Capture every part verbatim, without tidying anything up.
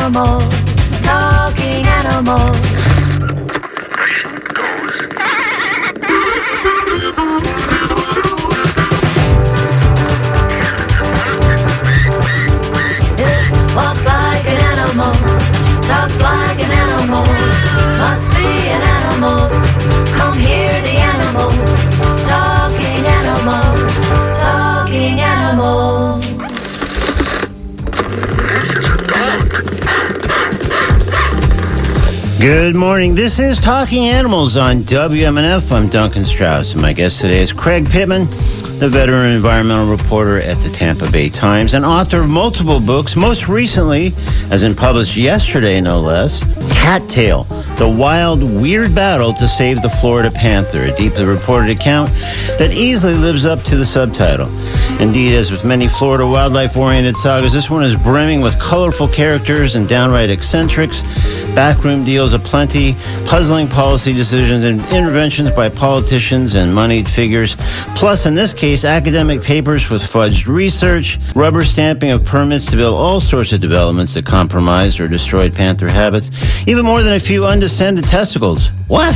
animals, talking animals. It walks like an animal, talks like an animal, must be an animal. Come hear the animals, talking animals, talking animals. Good morning. This is Talking Animals on W M N F. I'm Duncan Strauss, and my guest today is Craig Pittman, the veteran environmental reporter at the Tampa Bay Times and author of multiple books, most recently, as in published yesterday, no less, Cattail, The Wild, Weird Battle to Save the Florida Panther, a deeply reported account that easily lives up to the subtitle. Indeed, as with many Florida wildlife-oriented sagas, this one is brimming with colorful characters and downright eccentrics, backroom deals aplenty, puzzling policy decisions and interventions by politicians and moneyed figures, plus, in this case, academic papers with fudged research, rubber stamping of permits to build all sorts of developments that compromised or destroyed panther habits, even more than a few undescended testicles. What?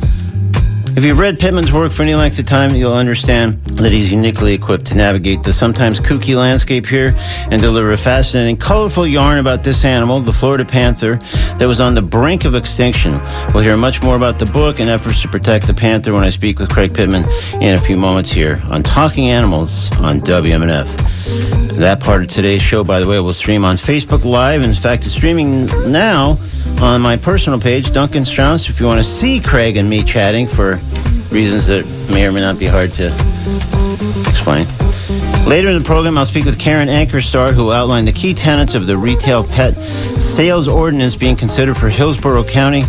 If you've read Pittman's work for any length of time, you'll understand that he's uniquely equipped to navigate the sometimes kooky landscape here and deliver a fascinating, colorful yarn about this animal, the Florida panther, that was on the brink of extinction. We'll hear much more about the book and efforts to protect the panther when I speak with Craig Pittman in a few moments here on Talking Animals on W M N F. That part of today's show, by the way, will stream on Facebook Live. In fact, it's streaming now on my personal page, Duncan Strauss, if you want to see Craig and me chatting for reasons that may or may not be hard to explain. Later in the program, I'll speak with Karen Ankerstar, who outlined the key tenets of the retail pet sales ordinance being considered for Hillsborough County,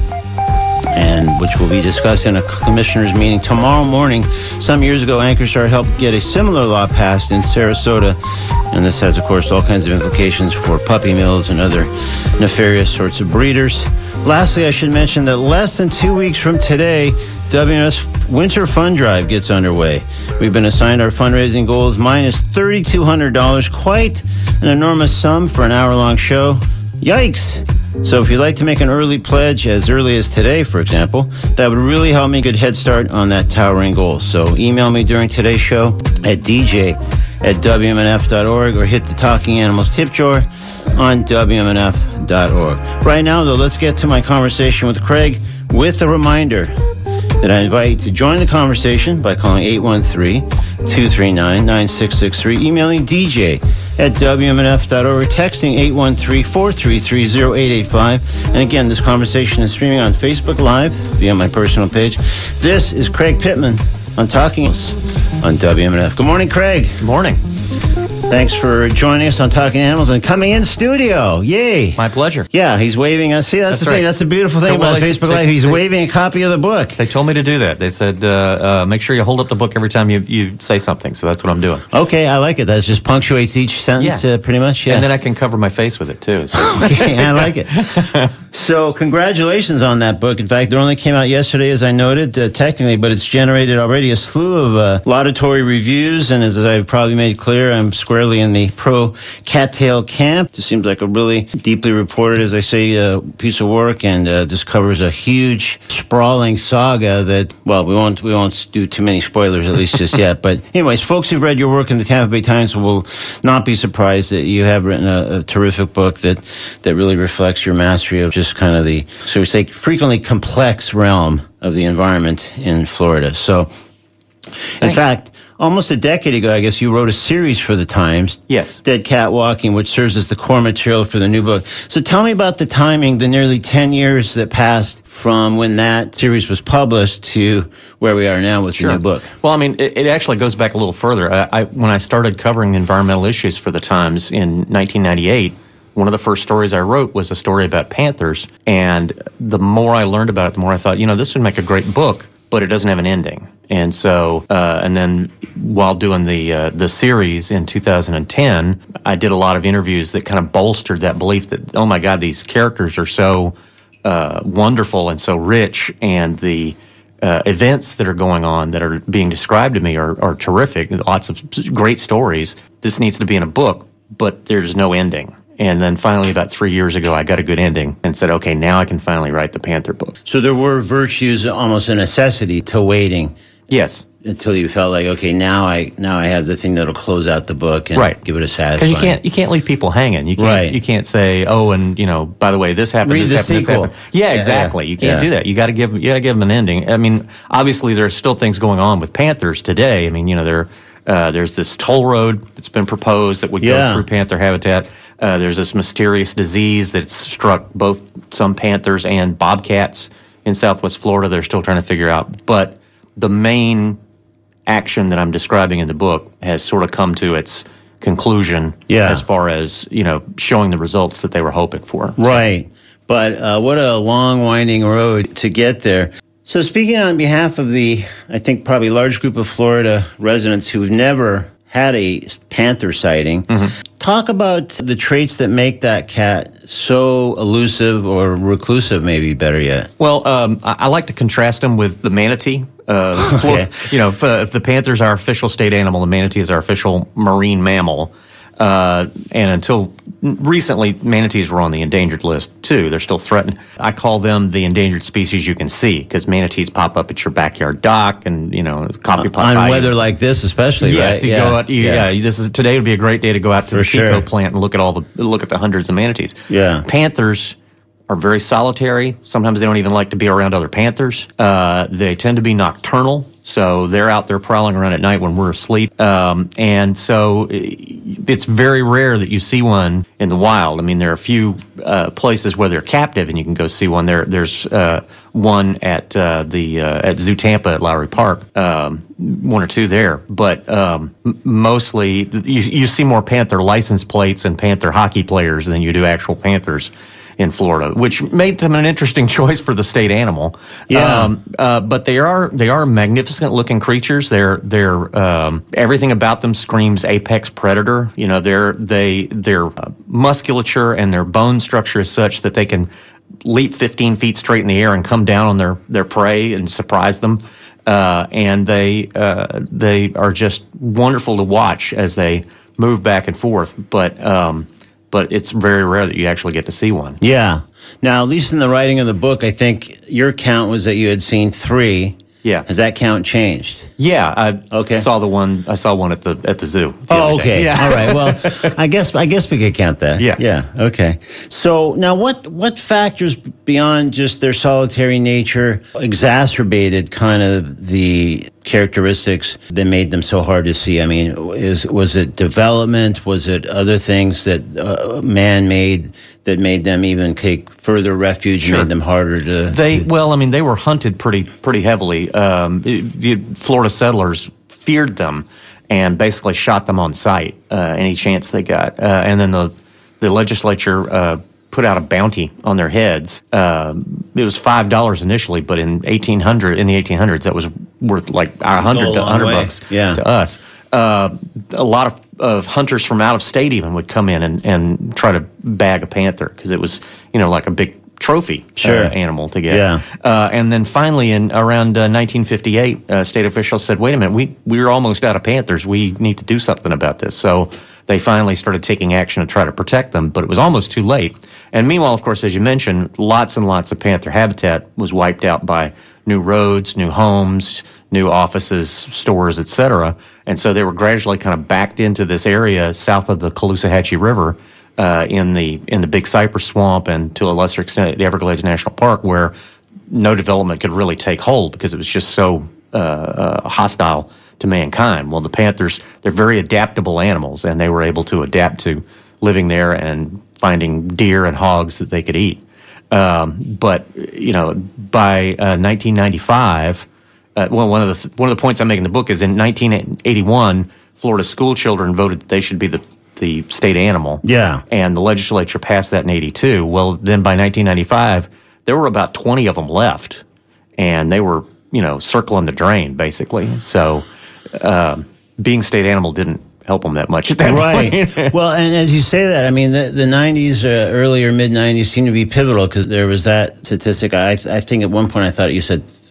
and which will be discussed in a commissioner's meeting tomorrow morning. Some years ago, Ankerstar helped get a similar law passed in Sarasota, and this has, of course, all kinds of implications for puppy mills and other nefarious sorts of breeders. Lastly, I should mention that less than two weeks from today, W M S Winter Fund Drive gets underway. We've been assigned our fundraising goals minus three thousand two hundred dollars, quite an enormous sum for an hour-long show. Yikes! So if you'd like to make an early pledge as early as today, for example, that would really help me get a head start on that towering goal. So email me during today's show at d j at w m n f dot org or hit the Talking Animals tip jar on w m n f dot org. Right now, though, let's get to my conversation with Craig with a reminder that I invite you to join the conversation by calling eight one three, two three nine, nine six six three, emailing d j at w m n f dot org, or texting eight one three, four three three, zero eight eight five. And again, this conversation is streaming on Facebook Live via my personal page. This is Craig Pittman on Talking on W M N F. Good morning, Craig. Good morning. Thanks for joining us on Talking Animals and coming in studio. Yay. My pleasure. Yeah, he's waving us. See, that's, that's the right. thing. That's the beautiful thing well, about they, Facebook they, Live. He's they, waving a copy of the book. They told me to do that. They said, uh, uh, make sure you hold up the book every time you, you say something. So that's what I'm doing. Okay, I like it. That just punctuates each sentence yeah. uh, pretty much. Yeah. And then I can cover my face with it, too. So. Okay, I like it. So congratulations on that book. In fact, it only came out yesterday, as I noted, uh, technically, but it's generated already a slew of uh, laudatory reviews. And as I've probably made clear, I'm squarely in the pro Cattail camp. It seems like a really deeply reported, as I say, uh, piece of work, and uh, just covers a huge, sprawling saga that, well, we won't we won't do too many spoilers, at least just yet. But anyways, folks who've read your work in the Tampa Bay Times will not be surprised that you have written a, a terrific book that, that really reflects your mastery of just kind of the, so we say, frequently complex realm of the environment in Florida. So, Thanks. in fact, almost a decade ago, I guess, you wrote a series for the Times. Yes. Dead Cat Walking, which serves as the core material for the new book. So tell me about the timing, the nearly ten years that passed from when that series was published to where we are now with sure. the new book. Well, I mean, it, it actually goes back a little further. I, I, when I started covering environmental issues for the Times in nineteen ninety-eight, one of the first stories I wrote was a story about panthers. And the more I learned about it, the more I thought, you know, this would make a great book, but it doesn't have an ending. And so, uh, and then while doing the uh, the series in two thousand ten, I did a lot of interviews that kind of bolstered that belief that, oh my God, these characters are so uh, wonderful and so rich, and the uh, events that are going on that are being described to me are, are terrific. Lots of great stories. This needs to be in a book, but there's no ending. And then finally, about three years ago, I got a good ending and said, okay, now I can finally write the Panther book. So there were virtues, almost a necessity to waiting. Yes. Until you felt like, okay, now I now I have the thing that'll close out the book and right. give it a satisfying. Because you can't you can't leave people hanging. You can't right. you can't say, oh, and you know, by the way, this happened. Read this the happened. sequel. This happened. Yeah, exactly. Yeah. You can't yeah. do that. You got to give you got to give them an ending. I mean, obviously, there's still things going on with Panthers today. I mean, you know, there uh, there's this toll road that's been proposed that would yeah. go through Panther habitat. Uh, there's this mysterious disease that's struck both some panthers and bobcats in Southwest Florida. They're still trying to figure out, but the main action that I'm describing in the book has sort of come to its conclusion yeah. as far as, you know, showing the results that they were hoping for. Right. So. But uh, what a long, winding road to get there. So speaking on behalf of the, I think, probably large group of Florida residents who've never had a panther sighting, mm-hmm. talk about the traits that make that cat so elusive or reclusive, maybe better yet. Well, um, I, I like to contrast them with the manatee. Uh, okay. For, you know, if, uh, if the panther is our official state animal, the manatee is our official marine mammal. Uh, and until recently, manatees were on the endangered list, too. They're still threatened. I call them the endangered species you can see, because manatees pop up at your backyard dock and, you know, coffee pot. On weather like this especially, yes, right? you yeah. go out, you, yeah. yeah, this is, today would be a great day to go out to For the sure. Chico plant and look at all the look at the hundreds of manatees. Yeah. Panthers are very solitary. Sometimes they don't even like to be around other panthers. Uh, they tend to be nocturnal, so they're out there prowling around at night when we're asleep. Um, and so it's very rare that you see one in the wild. I mean, there are a few uh, places where they're captive and you can go see one. There, there's uh, one at uh, the uh, at Zoo Tampa at Lowry Park, um, one or two there. But um, mostly you, you see more panther license plates and panther hockey players than you do actual panthers in Florida, which made them an interesting choice for the state animal. Yeah. Um, uh, but they are they are magnificent looking creatures. They're they're um, everything about them screams apex predator. You know, their they their uh, musculature and their bone structure is such that they can leap fifteen feet straight in the air and come down on their their prey and surprise them. Uh, and they uh, they are just wonderful to watch as they move back and forth. But um, But it's very rare that you actually get to see one. Yeah. Now, at least in the writing of the book, I think your count was that you had seen three. Yeah. Has that count changed? Yeah, I okay. saw the one. I saw one at the at the zoo. The oh, okay. Yeah. All right. Well, I guess I guess we could count that. Yeah. Yeah. Okay. So now, what what factors beyond just their solitary nature exacerbated kind of the characteristics that made them so hard to see? I mean, is was it development? Was it other things that uh, man made that made them even take further refuge Sure. and made them harder to? They well, I mean, they were hunted pretty pretty heavily. Um, the Florida settlers feared them and basically shot them on sight uh, any chance they got. Uh, and then the the legislature uh, put out a bounty on their heads. Uh, it was five dollars initially, but in eighteen hundred in the eighteen hundreds, that was worth like a hundred Go a long hundred way. bucks Yeah. to us. Uh, a lot of, of hunters from out of state even would come in and, and try to bag a panther because it was, you know, like a big trophy Sure. uh, animal to get. Yeah. Uh, and then finally, in around uh, nineteen fifty-eight, uh, state officials said, "Wait a minute, we we're almost out of panthers. We need to do something about this." So they finally started taking action to try to protect them, but it was almost too late. And meanwhile, of course, as you mentioned, lots and lots of panther habitat was wiped out by new roads, new homes, new offices, stores, et cetera. And so they were gradually kind of backed into this area south of the Caloosahatchee River. Uh, in the in the Big Cypress Swamp and to a lesser extent the Everglades National Park, where no development could really take hold because it was just so uh, uh, hostile to mankind. Well, the panthers, they're very adaptable animals, and they were able to adapt to living there and finding deer and hogs that they could eat. Um, but you know, by uh, nineteen ninety-five, uh, well, one of the th- one of the points I make in the book is in nineteen eighty-one, Florida school children voted that they should be the the state animal. Yeah. And the legislature passed that in eighty-two. Well, then by nineteen ninety-five, there were about twenty of them left. And they were, you know, circling the drain, basically. So uh, being state animal didn't help them that much at that right. point. Well, and as you say that, I mean, the, the nineties, uh, earlier mid-nineties seemed to be pivotal because there was that statistic. I, I think at one point I thought you said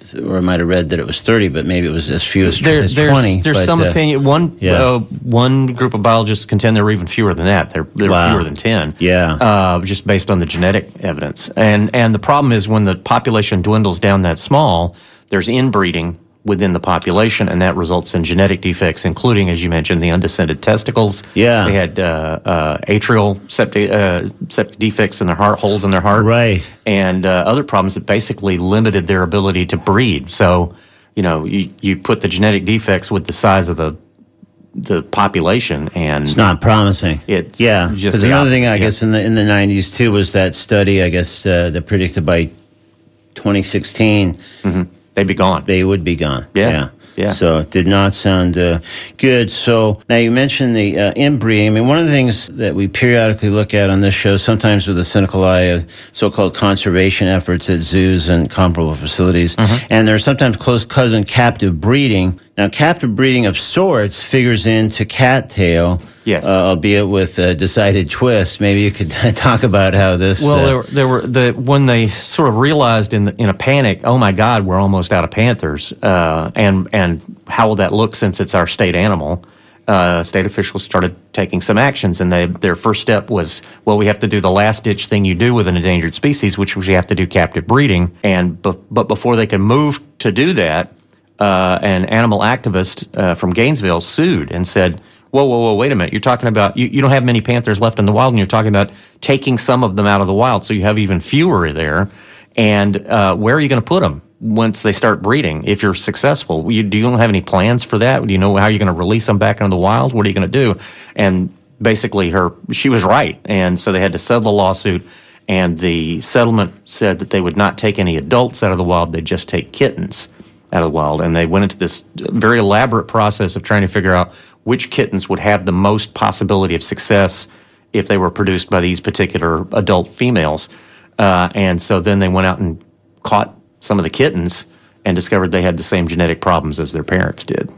or I might have read that it was thirty, but maybe it was as few as, there, as there's, twenty. There's but, some uh, opinion. One yeah. uh, one group of biologists contend there were even fewer than that. There, there Wow. were fewer than ten. Yeah. Uh, just based on the genetic evidence. And and the problem is when the population dwindles down that small, there's inbreeding within the population, and that results in genetic defects, including, as you mentioned, the undescended testicles. Yeah. They had uh, uh, atrial septic, uh, septic defects in their heart, holes in their heart. Right. And uh, other problems that basically limited their ability to breed. So, you know, you, you put the genetic defects with the size of the the population, and It's not promising. It's yeah. just Because the another op- thing, I yeah. guess, in the in the nineties too was that study. I guess uh, that predicted by twenty sixteen mm-hmm. they'd be gone. they would be gone. Yeah. Yeah. Yeah. So it did not sound uh, good. So now you mentioned the uh, inbreeding. I mean, one of the things that we periodically look at on this show, sometimes with a cynical eye, of so-called conservation efforts at zoos and comparable facilities, Mm-hmm. and there's sometimes close cousin captive breeding. Now, captive breeding of sorts figures into cattail, Yes. uh, albeit with a decided twist. Maybe you could talk about how this. Well, uh, there, were- there were the when they sort of realized in the, in a panic, oh my God, we're almost out of panthers, uh, and and how will that look since it's our state animal? Uh, state officials started taking some actions, and they their first step was, well, we have to do the last ditch thing you do with an endangered species, which was you have to do captive breeding. And be, but before they could move to do that, uh, an animal activist uh, from Gainesville sued and said, whoa, whoa, whoa, wait a minute. You're talking about, you, you don't have many panthers left in the wild, and you're talking about taking some of them out of the wild, so you have even fewer there. And uh, where are you going to put them once they start breeding, if you're successful? You, do you don't have any plans for that? Do you know how you're going to release them back into the wild? What are you going to do? And basically, her she was right. And so they had to settle the lawsuit, and the settlement said that they would not take any adults out of the wild. They'd just take kittens out of the wild. And they went into this very elaborate process of trying to figure out which kittens would have the most possibility of success if they were produced by these particular adult females. Uh, and so then they went out and caught some of the kittens and discovered they had the same genetic problems as their parents did.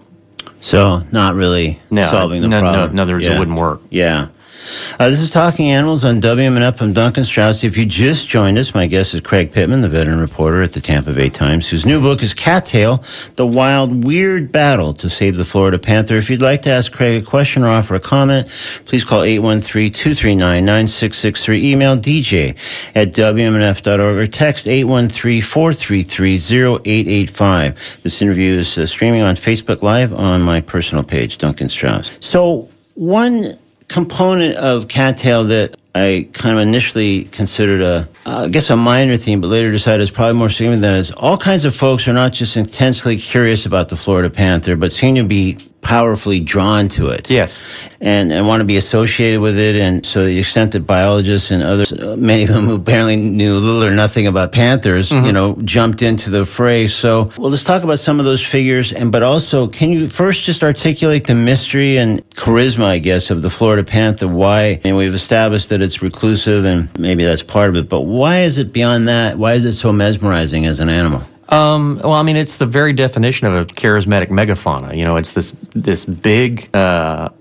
So not really No, solving the no, no, problem. in other words, it wouldn't work. Yeah. Uh, this is Talking Animals on W M N F. I'm Duncan Strauss. If you just joined us, my guest is Craig Pittman, the veteran reporter at the Tampa Bay Times, whose new book is Cattail, The Wild Weird Battle to Save the Florida Panther. If you'd like to ask Craig a question or offer a comment, please call eight one three, two three nine, nine six six three. Email D J at W M N F dot org or text eight one three, four three three, zero eight eight five. This interview is uh, streaming on Facebook Live on my personal page, Duncan Strauss. So one component of cattail that I kind of initially considered a, uh, I guess, a minor theme, but later decided is probably more significant than is all kinds of folks are not just intensely curious about the Florida panther, but seem to be powerfully drawn to it. Yes. And, and want to be associated with it. And so the extent that biologists and others, uh, many of them who apparently knew little or nothing about panthers, mm-hmm. you know, jumped into the fray. So, well, let's talk about some of those figures. And, but also, can you first just articulate the mystery and charisma, I guess, of the Florida panther? Why? And we've established that it's reclusive and maybe that's part of it, but why is it beyond that? Why is it so mesmerizing as an animal? Um, well, I mean, it's the very definition of a charismatic megafauna. You know, it's this this big, uh,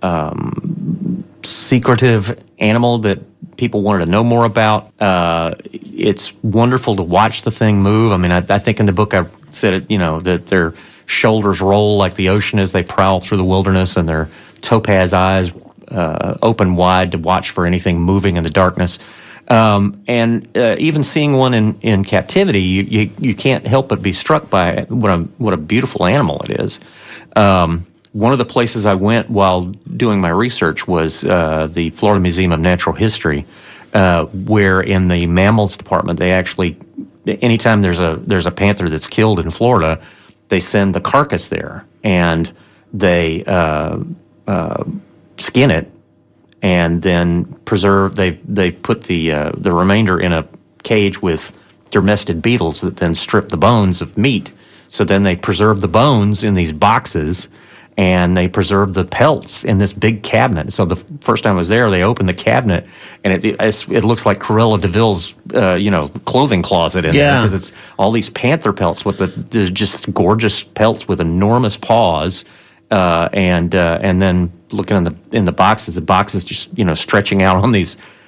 um, secretive animal that people wanted to know more about. Uh, it's wonderful to watch the thing move. I mean, I, I think in the book I said it. You know, that their shoulders roll like the ocean as they prowl through the wilderness, and their topaz eyes uh, open wide to watch for anything moving in the darkness. Um, and uh, even seeing one in, in captivity, you, you you can't help but be struck by what a what a beautiful animal it is. Um, one of the places I went while doing my research was uh, the Florida Museum of Natural History, uh, where in the mammals department they actually, anytime there's a there's a panther that's killed in Florida, they send the carcass there and they uh, uh, skin it. And then preserve. They they put the uh, the remainder in a cage with dermestid beetles that then strip the bones of meat. So then they preserve the bones in these boxes, and they preserve the pelts in this big cabinet. So the first time I was there, they opened the cabinet, and it it, it looks like Cruella de Vil's uh, you know clothing closet in yeah. there because it's all these panther pelts with the, the just gorgeous pelts with enormous paws. Uh, and uh, and then looking in the in the boxes, the boxes just you know stretching out on these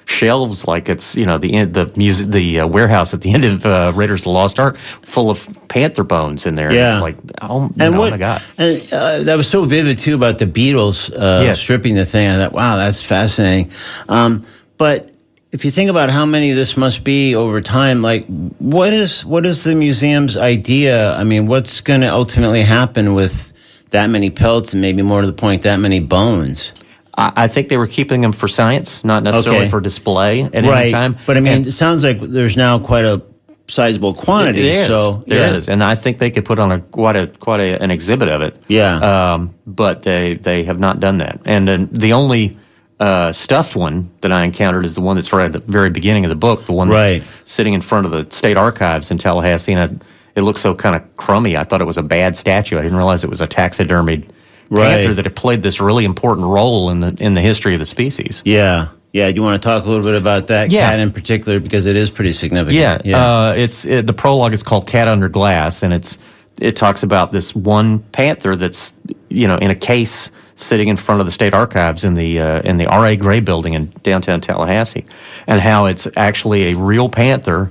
shelves like it's you know the end the music the uh, warehouse at the end of uh, Raiders of the Lost Ark full of panther bones in there. Yeah, and it's like oh, and know, what, oh my god, and uh, that was so vivid too about the Beatles uh, yes. stripping the thing. I thought, wow, that's fascinating. Um, but if you think about how many this must be over time, like what is what is the museum's idea? I mean, what's going to ultimately happen with that many pelts and maybe more to the point, that many bones? I think they were keeping them for science, not necessarily okay. for display at right. any time. But I mean, and it sounds like there's now quite a sizable quantity. It is. So there yeah. is, and I think they could put on a quite a quite a, an exhibit of it. Yeah. Um, but they they have not done that, and uh, the only uh, stuffed one that I encountered is the one that's right at the very beginning of the book, the one that's right. sitting in front of the State Archives in Tallahassee, and it looks so kind of crummy. I thought it was a bad statue. I didn't realize it was a taxidermied right. panther that had played this really important role in the in the history of the species. Yeah. Yeah, do you want to talk a little bit about that yeah. cat in particular, because it is pretty significant? Yeah, yeah. Uh, it's it, the prologue is called "Cat Under Glass," and it's it talks about this one panther that's you know in a case sitting in front of the State Archives in the uh, in the R A Gray building in downtown Tallahassee, and how it's actually a real panther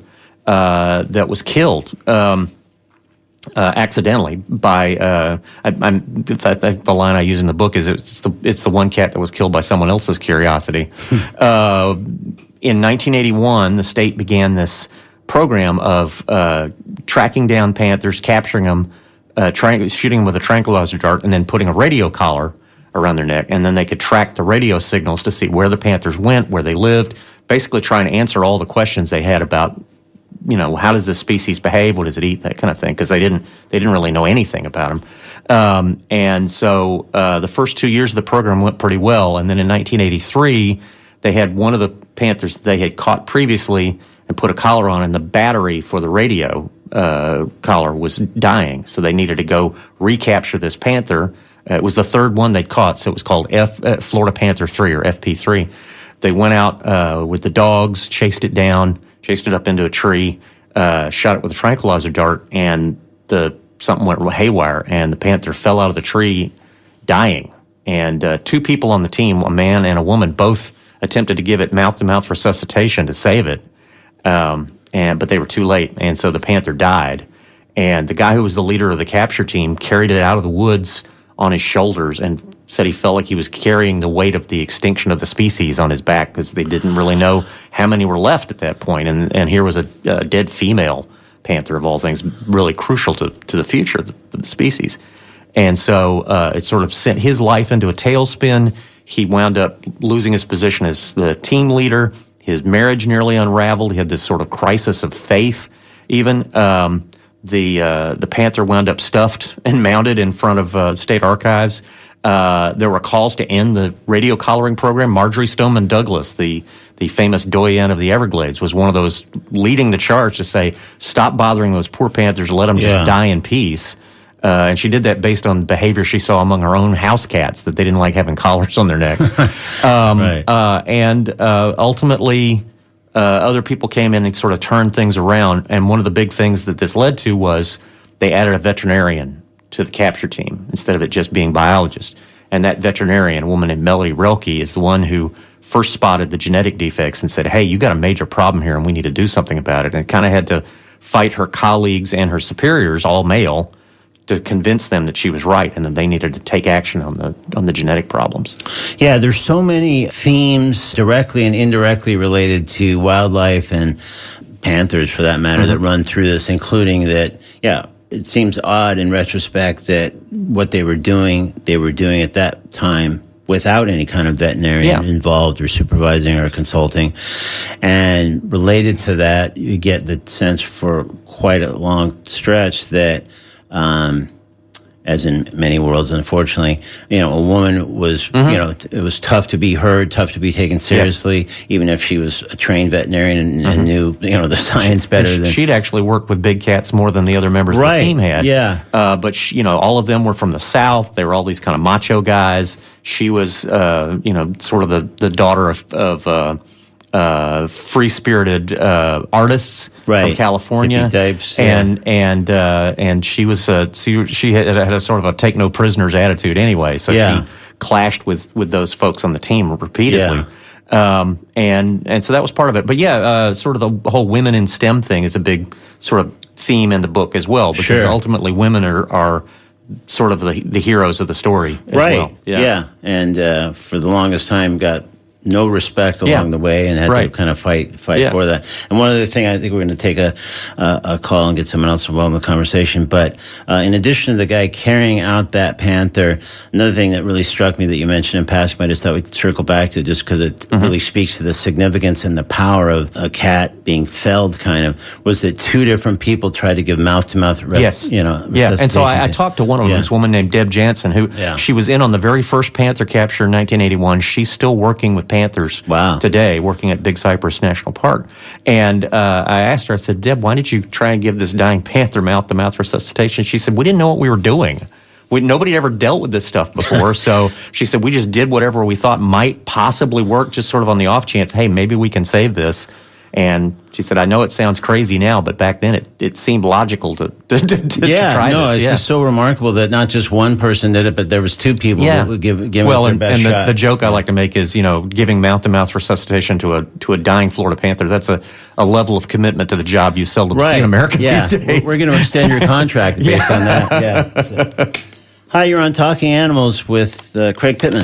uh, that was killed. Um, Uh, accidentally by uh, I, I'm I think the line I use in the book is it's the it's the one cat that was killed by someone else's curiosity. uh, in nineteen eighty-one, the state began this program of uh, tracking down panthers, capturing them, uh, trying shooting them with a tranquilizer dart, and then putting a radio collar around their neck, and then they could track the radio signals to see where the panthers went, where they lived, basically trying to answer all the questions they had about. You know, how does this species behave? What does it eat? That kind of thing, because they didn't they didn't really know anything about them. Um, and so uh, the first two years of the program went pretty well. And then in nineteen eighty-three, they had one of the panthers that they had caught previously and put a collar on, and the battery for the radio uh, collar was dying. So they needed to go recapture this panther. Uh, it was the third one they'd caught, so it was called F, uh, Florida Panther three or F P three. They went out uh, with the dogs, chased it down, chased it up into a tree, uh, shot it with a tranquilizer dart, and the something went haywire, and the panther fell out of the tree, dying. And uh, two people on the team, a man and a woman, both attempted to give it mouth-to-mouth resuscitation to save it, um, and but they were too late, and so the panther died. And the guy who was the leader of the capture team carried it out of the woods on his shoulders and said he felt like he was carrying the weight of the extinction of the species on his back because they didn't really know how many were left at that point. And, and here was a, a dead female panther, of all things, really crucial to, to the future of the, of the species. And so uh, it sort of sent his life into a tailspin. He wound up losing his position as the team leader. His marriage nearly unraveled. He had this sort of crisis of faith, even. Um, the uh, the panther wound up stuffed and mounted in front of uh, State Archives. Uh, there were calls to end the radio collaring program. Marjorie Stoneman Douglas, the the famous doyen of the Everglades, was one of those leading the charge to say, stop bothering those poor panthers, let them just Yeah. die in peace. Uh, and she did that based on behavior she saw among her own house cats, that they didn't like having collars on their neck. um, right. uh, and uh, ultimately, uh, other people came in and sort of turned things around. And one of the big things that this led to was they added a veterinarian to the capture team instead of it just being biologists. And that veterinarian, a woman named Melody Relke, is the one who first spotted the genetic defects and said, hey, you got a major problem here and we need to do something about it. And kind of had to fight her colleagues and her superiors, all male, to convince them that she was right and that they needed to take action on the on the genetic problems. Yeah, there's so many themes directly and indirectly related to wildlife and panthers, for that matter, mm-hmm. that run through this, including that, yeah, it seems odd in retrospect that what they were doing, they were doing at that time without any kind of veterinarian yeah. involved or supervising or consulting. And related to that, you get the sense for quite a long stretch that, um, as in many worlds, unfortunately, you know, a woman was, mm-hmm. you know, it was tough to be heard, tough to be taken seriously, yes. even if she was a trained veterinarian and, mm-hmm. and knew, you know, the science better she, than... She'd actually worked with big cats more than the other members right. of the team had. Yeah. Uh, but, she, you know, all of them were from the South. They were all these kind of macho guys. She was, uh, you know, sort of the, the daughter of... of uh, Uh, free-spirited uh, artists right. from California, hippie types, yeah. and and uh, and she was uh, she, she had, had a sort of a take no prisoners attitude anyway. So yeah. she clashed with, with those folks on the team repeatedly. Yeah. Um, and and so that was part of it. But yeah, uh, sort of the whole women in STEM thing is a big sort of theme in the book as well, because Sure. ultimately women are, are sort of the the heroes of the story as Right. well. Yeah. And uh, for the longest time got no respect along Yeah. the way and had Right. to kind of fight fight Yeah. for that. And one other thing, I think we're going to take a, a, a call and get someone else involved in the conversation. But uh, in addition to the guy carrying out that panther, another thing that really struck me that you mentioned in passing, I just thought we'd circle back to, just because it Mm-hmm. really speaks to the significance and the power of a cat being felled, kind of, was that two different people tried to give mouth-to-mouth, rep, Yes. you know, Yeah, and so I, I resuscitation. talked to one of them, Yeah. this woman named Deb Jansen, who Yeah. she was in on the very first panther capture in nineteen eighty-one. She's still working with panthers Wow. today, working at Big Cypress National Park. And uh, I asked her, I said, Deb, why did you try and give this dying panther mouth-to-mouth resuscitation? She said, we didn't know what we were doing. We, nobody ever dealt with this stuff before. So she said, we just did whatever we thought might possibly work, just sort of on the off chance, hey, maybe we can save this. And she said, I know it sounds crazy now, but back then it, it seemed logical to, to, to, to Yeah, try no, this. it's yeah. just so remarkable that not just one person did it, but there was two people Yeah. who would give, give well, it their and, best and the, shot. the joke I like to make is, you know, giving mouth-to-mouth resuscitation to a to a dying Florida panther. That's a, a level of commitment to the job you seldom see in America yeah. these days. We're going to extend your contract based on that. Yeah. So. Hi, you're on Talking Animals with uh, Craig Pittman.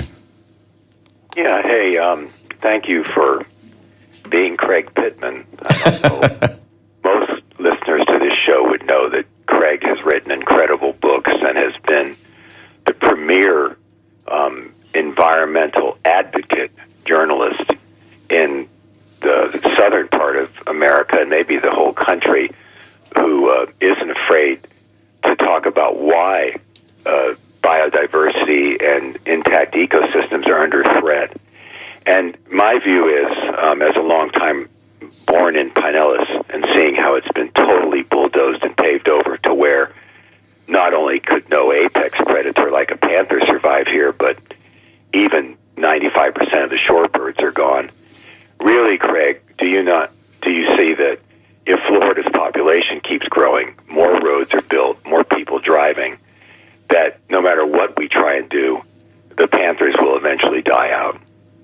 Yeah, hey, um, thank you for being Craig Pittman. I don't know. Most listeners to this show would know that Craig has written incredible books and has been the premier um, environmental advocate journalist in the southern part of America and maybe the whole country, who uh, isn't afraid to talk about why uh, biodiversity and intact ecosystems are under threat. And my view is, um, as a long-time born in Pinellas and seeing how it's been totally bulldozed and paved over to where not only could no apex predator like a panther survive here, but even ninety-five percent of the shorebirds are gone. Really, Craig, do you not do you see that if Florida's population keeps growing, more roads are built, more people driving, that no matter what we try and do, the panthers will eventually die out?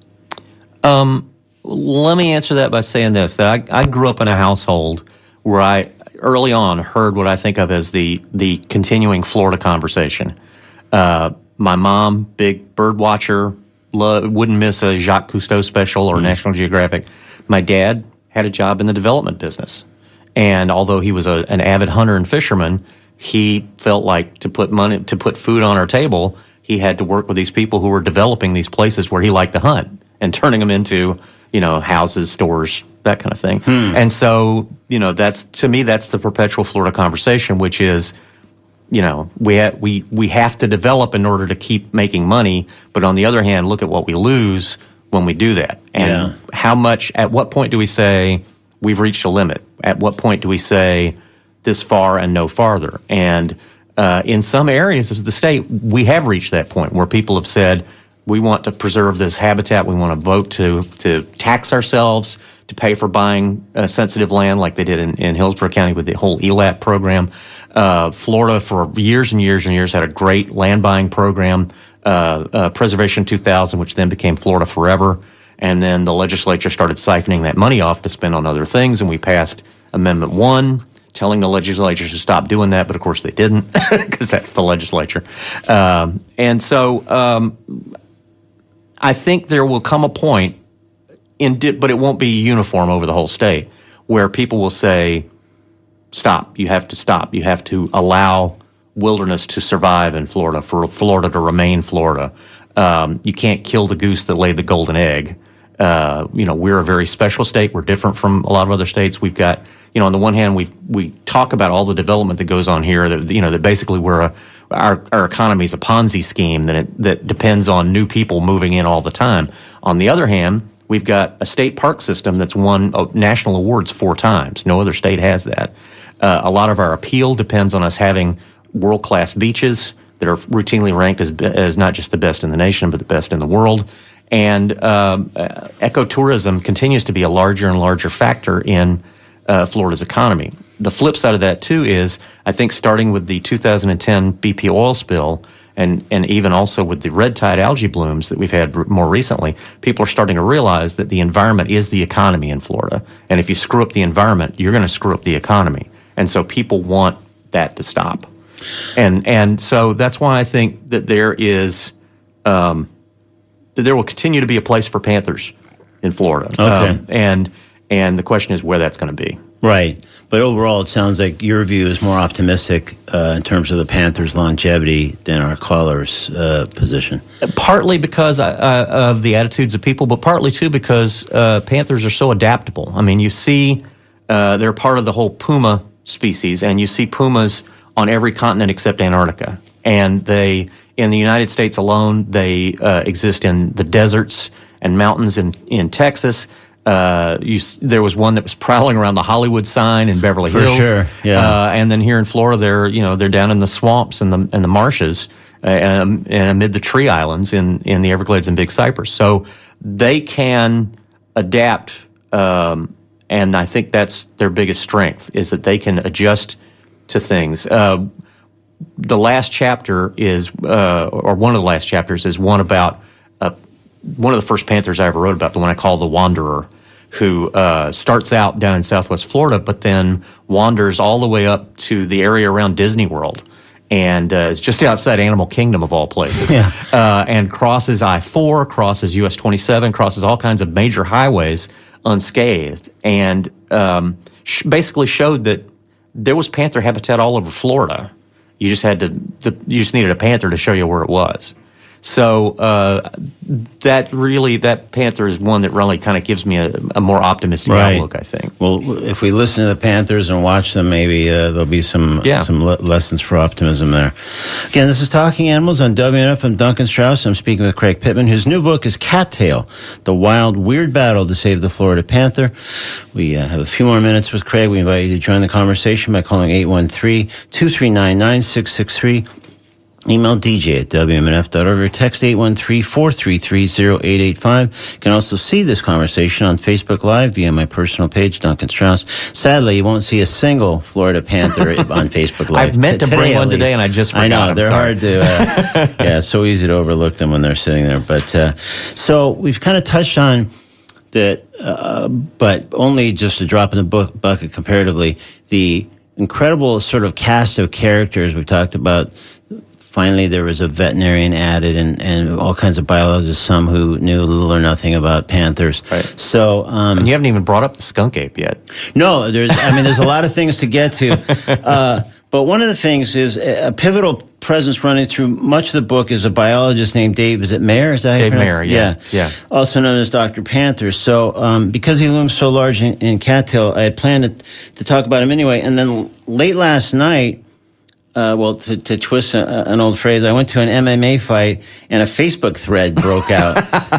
Um, let me answer that by saying this, that I, I grew up in a household where I early on heard what I think of as the, the continuing Florida conversation. Uh, my mom, big bird watcher, lo- wouldn't miss a Jacques Cousteau special or National Geographic. My dad had a job in the development business. And although he was a, an avid hunter and fisherman, he felt like to put money, to put food on our table, he had to work with these people who were developing these places where he liked to hunt and turning them into, you know, houses, stores, that kind of thing. Hmm. And so, you know, that's, to me, that's the perpetual Florida conversation, which is, you know, we ha- we we have to develop in order to keep making money. But on the other hand, look at what we lose when we do that. And Yeah. how much, at what point do we say we've reached a limit? At what point do we say this far and no farther? And uh, in some areas of the state, we have reached that point where people have said, we want to preserve this habitat. We want to vote to to tax ourselves, to pay for buying uh, sensitive land like they did in, in Hillsborough County with the whole E L A P program. Uh, Florida, for years and years and years, had a great land buying program, uh, uh, Preservation two thousand, which then became Florida Forever. And then the legislature started siphoning that money off to spend on other things, and we passed Amendment one, telling the legislature to stop doing that, but of course they didn't, because that's the legislature. Um, and so um, I think there will come a point, in di- but it won't be uniform over the whole state, where people will say, stop, you have to stop. You have to allow wilderness to survive in Florida, for Florida to remain Florida. Um, you can't kill the goose that laid the golden egg. Uh, you know, we're a very special state. We're different from a lot of other states. We've got, you know, on the one hand, we we talk about all the development that goes on here. That, you know, that basically we're a, our our economy is a Ponzi scheme that it, that depends on new people moving in all the time. On the other hand, we've got a state park system that's won uh, national awards four times. No other state has that. Uh, a lot of our appeal depends on us having world class beaches that are routinely ranked as as not just the best in the nation, but the best in the world. And um, uh, ecotourism continues to be a larger and larger factor in uh, Florida's economy. The flip side of that, too, is I think starting with the two thousand ten B P oil spill and, and even also with the red tide algae blooms that we've had more recently, people are starting to realize that the environment is the economy in Florida. And if you screw up the environment, you're going to screw up the economy. And so people want that to stop. And and so that's why I think that there is, um, that there will continue to be a place for panthers in Florida. Okay. Um, and and the question is where that's going to be. Right. But overall, it sounds like your view is more optimistic uh, in terms of the Panthers' longevity than our caller's uh, position. Partly because uh, of the attitudes of people, but partly, too, because uh, panthers are so adaptable. I mean, you see uh, they're part of the whole puma species, and you see pumas on every continent except Antarctica. And they, in the United States alone, they uh, exist in the deserts and mountains in, in Texas. Uh, you, there was one that was prowling around the Hollywood sign in Beverly For Hills. sure, yeah. Uh, and then here in Florida, they're you know they're down in the swamps and the and the marshes uh, and, and amid the tree islands in in the Everglades and Big Cypress. So they can adapt, um, and I think that's their biggest strength is that they can adjust to things. Uh, the last chapter is, uh, or one of the last chapters is one about. Uh, One of the first panthers I ever wrote about, the one I call the Wanderer, who uh, starts out down in Southwest Florida, but then wanders all the way up to the area around Disney World, and uh, is just outside Animal Kingdom of all places. Yeah. Uh, and crosses I four, crosses U S twenty-seven, crosses all kinds of major highways unscathed, and um, sh- basically showed that there was panther habitat all over Florida. You just had to, the, you just needed a panther to show you where it was. So uh, that really, that panther is one that really kind of gives me a, a more optimistic Right. outlook, I think. Well, if we listen to the Panthers and watch them, maybe uh, there'll be some Yeah. some le- lessons for optimism there. Again, this is Talking Animals on W N F. I'm Duncan Strauss. I'm speaking with Craig Pittman, whose new book is Cattail, The Wild, Weird Battle to Save the Florida Panther. We uh, have a few more minutes with Craig. We invite you to join the conversation by calling eight one three, two three nine, nine six six three. Email D J at W M N F dot org or text eight one three, four three three, zero eight eight five. You can also see this conversation on Facebook Live via my personal page, Duncan Strauss. Sadly, you won't see a single Florida Panther on Facebook Live. I meant to Today, bring at one today, least. and I just forgot. I know, I'm they're sorry. hard to, uh, yeah, it's so easy to overlook them when they're sitting there. But uh, so we've kind of touched on that, uh, but only just a drop in the book, bucket comparatively, the incredible sort of cast of characters we've talked about. Finally, there was a veterinarian added and, and all kinds of biologists, some who knew little or nothing about panthers. Right. So, um, And you haven't even brought up the skunk ape yet. no, there's, I mean, there's a lot of things to get to. Uh, but one of the things is a, a pivotal presence running through much of the book is a biologist named Dave, is it Mayer? Is that how you Dave pronounce- Mayer, yeah, yeah. Also known as Doctor Panther. So, um, because he looms so large in, in Cattail, I had planned to, to talk about him anyway. And then late last night, Uh, well, to, to twist a, an old phrase, I went to an M M A fight and a Facebook thread broke out.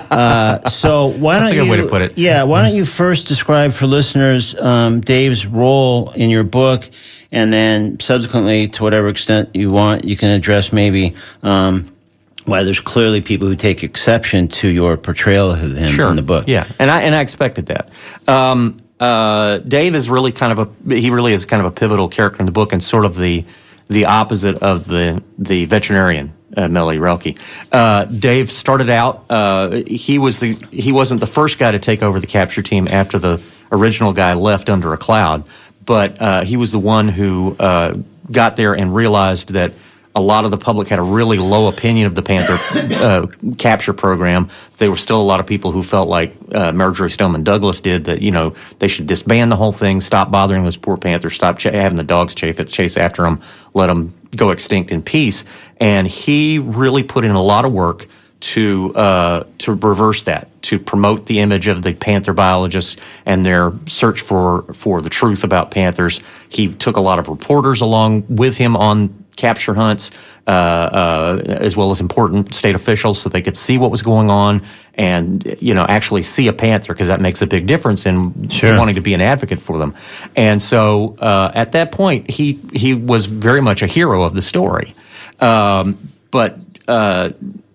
uh, so why That's don't a good you? way to put it. Yeah, why don't you first describe for listeners um, Dave's role in your book, and then subsequently, to whatever extent you want, you can address maybe um, why there's clearly people who take exception to your portrayal of him Sure. in the book. Yeah, and I and I expected that. Um, uh, Dave is really kind of a he really is kind of a pivotal character in the book, and sort of the the opposite of the the veterinarian uh, Melly Relke. Uh, Dave started out. Uh, he was the he wasn't the first guy to take over the capture team after the original guy left under a cloud, but uh, he was the one who uh, got there and realized that a lot of the public had a really low opinion of the Panther uh, capture program. There were still a lot of people who felt like uh, Marjorie Stoneman Douglas did, that, you know, they should disband the whole thing, stop bothering those poor Panthers, stop ch- having the dogs chase, chase after them, let them go extinct in peace. And he really put in a lot of work to uh, to reverse that, to promote the image of the panther biologists and their search for, for the truth about panthers. He took a lot of reporters along with him on capture hunts, uh, uh, as well as important state officials, so they could see what was going on and, you know, actually see a panther, because that makes a big difference in Sure. wanting to be an advocate for them. And so uh, at that point, he he was very much a hero of the story. Um, but uh,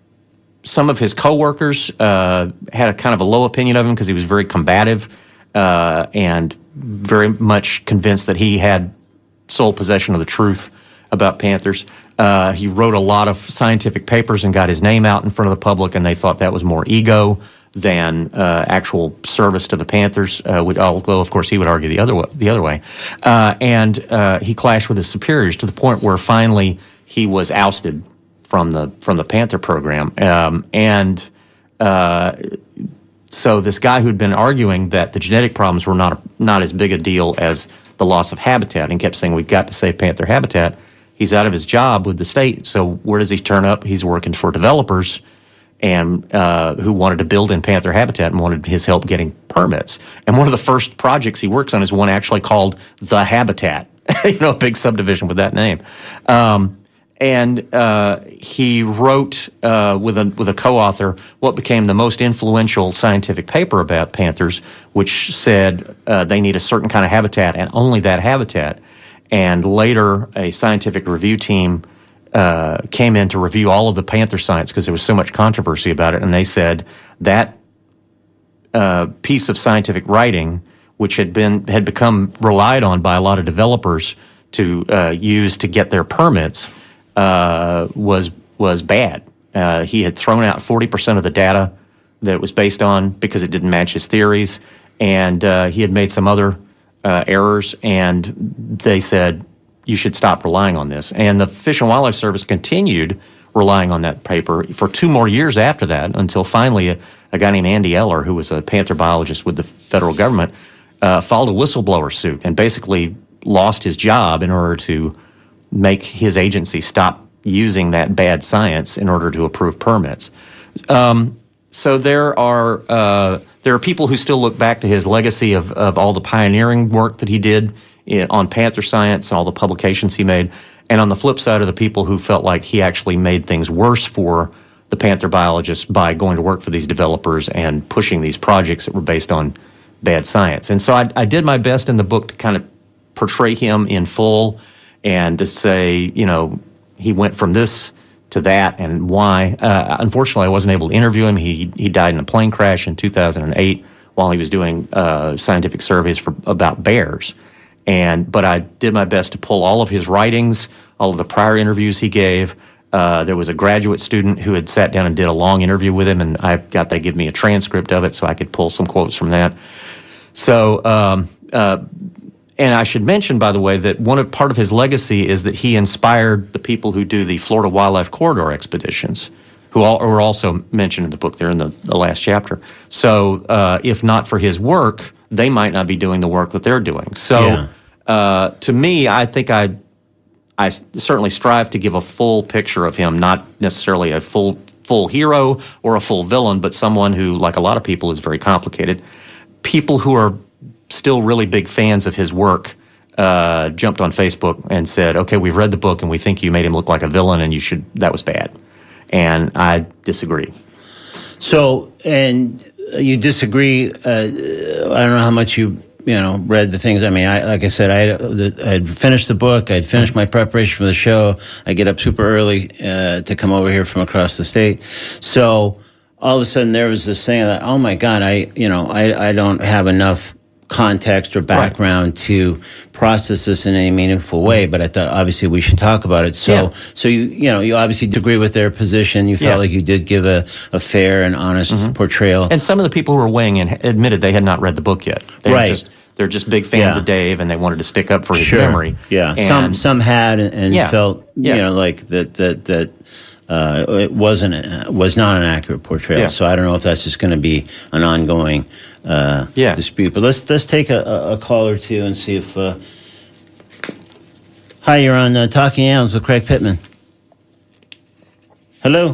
some of his coworkers uh, had a kind of a low opinion of him because he was very combative uh, and very much convinced that he had sole possession of the truth about panthers. Uh, he wrote a lot of scientific papers and got his name out in front of the public, and they thought that was more ego than uh, actual service to the Panthers. Uh, would, although, of course, he would argue the other way. The other way, uh, and uh, he clashed with his superiors to the point where finally he was ousted from the from the Panther program, um, and. Uh, So this guy who'd been arguing that the genetic problems were not not as big a deal as the loss of habitat and kept saying we've got to save panther habitat, he's out of his job with the state. So where does he turn up? He's working for developers and uh, who wanted to build in panther habitat and wanted his help getting permits. And one of the first projects he works on is one actually called The Habitat, you know, a big subdivision with that name. Um, And uh, he wrote uh, with a with a co-author what became the most influential scientific paper about panthers, which said uh, they need a certain kind of habitat and only that habitat. And later, a scientific review team uh, came in to review all of the panther science because there was so much controversy about it, and they said that uh, piece of scientific writing, which had been had become relied on by a lot of developers to uh, use to get their permits. Uh, was was bad. Uh, he had thrown out forty percent of the data that it was based on because it didn't match his theories, and uh, he had made some other uh, errors, and they said, you should stop relying on this. And the Fish and Wildlife Service continued relying on that paper for two more years after that until finally a, a guy named Andy Eller, who was a panther biologist with the federal government, uh, filed a whistleblower suit and basically lost his job in order to make his agency stop using that bad science in order to approve permits. Um, so there are uh, there are people who still look back to his legacy of, of all the pioneering work that he did in, on panther science and all the publications he made. And on the flip side are the people who felt like he actually made things worse for the panther biologists by going to work for these developers and pushing these projects that were based on bad science. And so I, I did my best in the book to kind of portray him in full and to say, you know, he went from this to that and why. Uh, unfortunately, I wasn't able to interview him. He he died in a plane crash in two thousand eight while he was doing uh, scientific surveys for about bears. And but I did my best to pull all of his writings, all of the prior interviews he gave. Uh, there was a graduate student who had sat down and did a long interview with him, and I got they give me a transcript of it so I could pull some quotes from that. So. Um, uh, And I should mention, by the way, that one of part of his legacy is that he inspired the people who do the Florida Wildlife Corridor expeditions, who all, were also mentioned in the book there in the, the last chapter. So uh, if not for his work, they might not be doing the work that they're doing. So yeah. uh, to me, I think I, I certainly strive to give a full picture of him, not necessarily a full full hero or a full villain, but someone who, like a lot of people, is very complicated. People who are still really big fans of his work uh, jumped on Facebook and said, okay, we've read the book and we think you made him look like a villain and you should, that was bad. And I disagree. So, and you disagree, uh, I don't know how much you, you know, read the things. I mean, I, like I said, I had finished the book. I'd finished my preparation for the show. I get up super early uh, to come over here from across the state. So all of a sudden there was this thing that, oh my God, I, you know, I, I don't have enough context or background right. to process this in any meaningful way, but I thought obviously we should talk about it. So, yeah. so you you know you obviously agree with their position. You felt yeah. like you did give a, a fair and honest mm-hmm. portrayal. And some of the people who were weighing in admitted they had not read the book yet. They right. were just they're just big fans yeah. of Dave, and they wanted to stick up for his sure. memory. Yeah, and some some had and, and yeah. felt yeah. you know like that that that. Uh, it wasn't uh, was not an accurate portrayal, yeah. so I don't know if that's just going to be an ongoing uh, yeah. dispute. But let's let's take a, a call or two and see if. Uh... Hi, you're on uh, Talking Animals with Craig Pittman. Hello.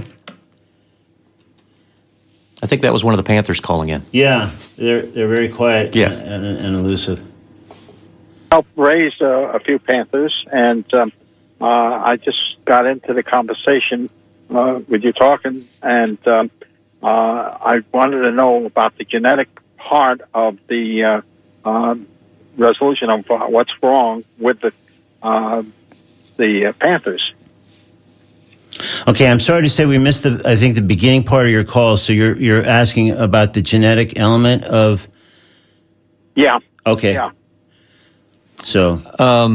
I think that was one of the Panthers calling in. Yeah, they're they're very quiet. Yes. and, and, and elusive. Helped raise uh, a few Panthers, and um, uh, I just got into the conversation. Uh, with you talking, and um, uh, I wanted to know about the genetic part of the uh, uh, resolution of what's wrong with the uh, the uh, Panthers. Okay, I'm sorry to say we missed the. I think the beginning part of your call. So you're you're asking about the genetic element of. Yeah. Okay. Yeah. So. Um,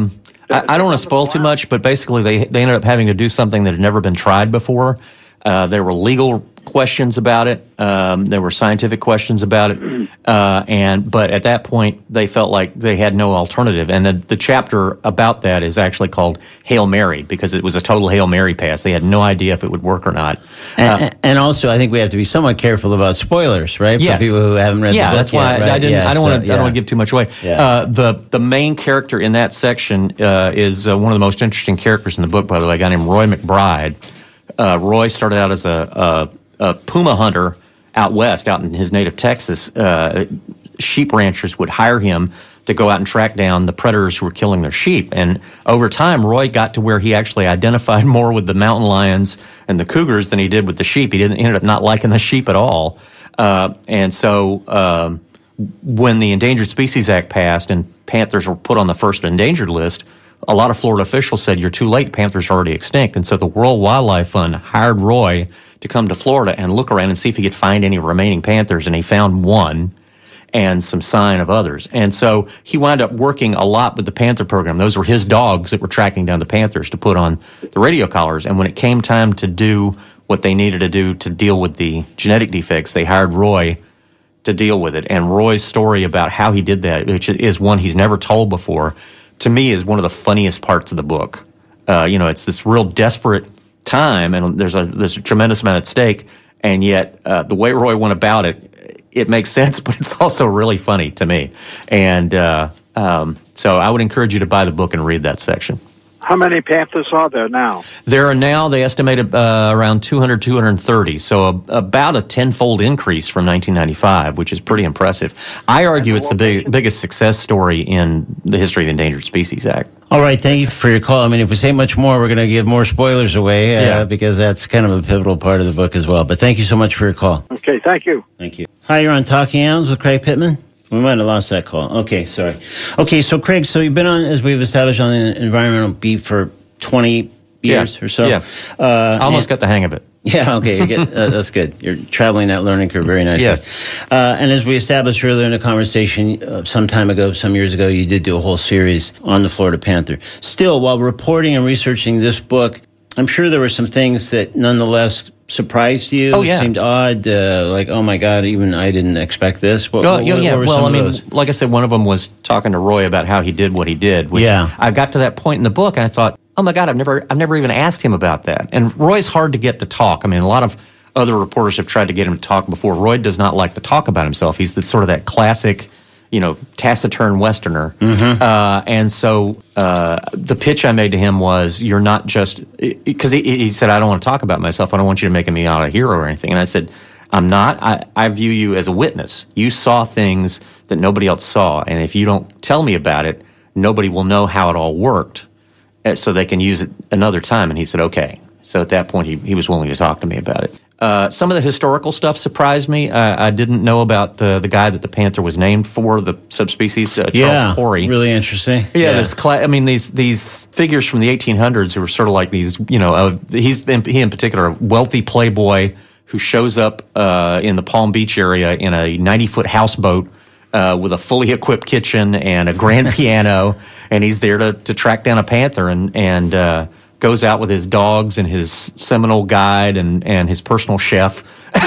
I, I don't want to spoil too much, but basically they they ended up having to do something that had never been tried before. Uh, there were legal questions about it. Um, there were scientific questions about it, uh, and but at that point they felt like they had no alternative. And the, the chapter about that is actually called Hail Mary, because it was a total Hail Mary pass. They had no idea if it would work or not. And, Uh, and also, I think we have to be somewhat careful about spoilers, right? Yes. For people who haven't read yeah, the book that's why yet, I, right? I didn't. Yeah, I don't so, want to. yeah. I don't want to give too much away. Yeah. Uh, the the main character in that section uh, is uh, one of the most interesting characters in the book. By the way, a guy named Roy McBride. Uh, Roy started out as a, a, a puma hunter out west, out in his native Texas. Uh, sheep ranchers would hire him to go out and track down the predators who were killing their sheep. And over time, Roy got to where he actually identified more with the mountain lions and the cougars than he did with the sheep. He didn't he ended up not liking the sheep at all. Uh, and so um, when the Endangered Species Act passed and panthers were put on the first endangered list, a lot of Florida officials said, you're too late, panthers are already extinct. And so the World Wildlife Fund hired Roy to come to Florida and look around and see if he could find any remaining panthers, and he found one and some sign of others. And so he wound up working a lot with the Panther program. Those were his dogs that were tracking down the panthers to put on the radio collars. And when it came time to do what they needed to do to deal with the genetic defects, they hired Roy to deal with it. And Roy's story about how he did that, which is one he's never told before, to me is one of the funniest parts of the book. Uh, you know, it's this real desperate time, and there's a there's a tremendous amount at stake, and yet uh, the way Roy went about it, it makes sense, but it's also really funny to me. And uh, um, so I would encourage you to buy the book and read that section. How many panthers are there now? There are now, they estimated uh, around two hundred, two hundred thirty, so a, about a tenfold increase from nineteen ninety-five, which is pretty impressive. I argue it's the big, biggest success story in the history of the Endangered Species Act. All right, thank you for your call. I mean, if we say much more, we're going to give more spoilers away, uh, Yeah. because that's kind of a pivotal part of the book as well. But thank you so much for your call. Okay, thank you. Thank you. Hi, you're on Talking Animals with Craig Pittman. We might have lost that call. Okay, sorry. Okay, so Craig, so you've been on, as we've established, on the environmental beat for twenty years Yeah. or so. Yeah. Uh, I almost and- got the hang of it. Yeah, okay, you get, uh, that's good. You're traveling that learning curve very nicely. Yes. Uh, and as we established earlier in the conversation, uh, some time ago, some years ago, you did do a whole series on the Florida panther. Still, while reporting and researching this book, I'm sure there were some things that nonetheless surprised you. Oh, yeah. Seemed odd, uh, like, oh my God, even I didn't expect this. What, Oh, what, yeah, what yeah. were Well, some I of mean, those? like I said, one of them was talking to Roy about how he did what he did. Which Yeah. I got to that point in the book, and I thought, oh my God, I've never, I've never even asked him about that. And Roy's hard to get to talk. I mean, a lot of other reporters have tried to get him to talk before. Roy does not like to talk about himself. He's the, sort of that classic, you know, taciturn Westerner. Mm-hmm. Uh, and so uh, the pitch I made to him was, you're not just, because he, he said, I don't want to talk about myself. I don't want you to make me out a hero or anything. And I said, I'm not. I, I view you as a witness. You saw things that nobody else saw. And if you don't tell me about it, nobody will know how it all worked, uh, so they can use it another time. And he said, okay. So at that point, he, he was willing to talk to me about it. Uh, some of the historical stuff surprised me. Uh, I didn't know about the the guy that the panther was named for, the subspecies, uh, Charles Yeah, Corey. really interesting. Yeah, this cla- I mean, these these figures from the eighteen hundreds who were sort of like these, you know, uh, he's in, he in particular, a wealthy playboy who shows up uh, in the Palm Beach area in a ninety-foot houseboat uh, with a fully equipped kitchen and a grand piano, and he's there to, to track down a panther, and and uh, goes out with his dogs and his Seminole guide and, and his personal chef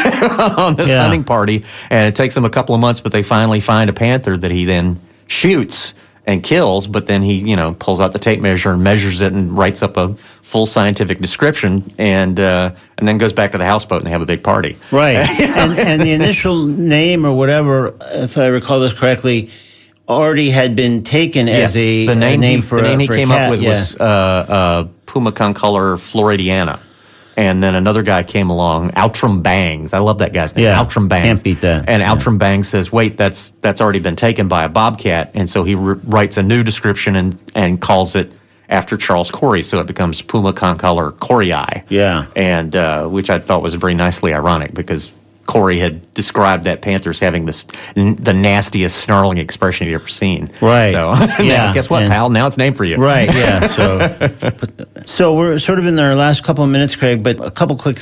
on this Yeah. hunting party. And it takes him a couple of months, but they finally find a panther that he then shoots and kills. But then he, you know, pulls out the tape measure and measures it and writes up a full scientific description, and uh, and then goes back to the houseboat and they have a big party. Right. and, and the initial name or whatever, if I recall this correctly, already had been taken as a, the name, a name he, for the name a, he for a came cat, up with yeah. was uh, uh, Puma concolor floridiana. And then another guy came along, Outram Bangs. I love that guy's name, Yeah, Outram Bangs. can't beat that. And Yeah. Outram Bangs says, wait, that's that's already been taken by a bobcat. And so he re- writes a new description and, and calls it after Charles Corey. So it becomes Puma concolor corei. Yeah. And uh, which I thought was very nicely ironic, because Corey had described that panther as having this n- the nastiest snarling expression he'd ever seen. Right. So Yeah, now, guess what, and- pal? Now it's named for you. Right, yeah. So, so we're sort of in our last couple of minutes, Craig, but a couple quick things.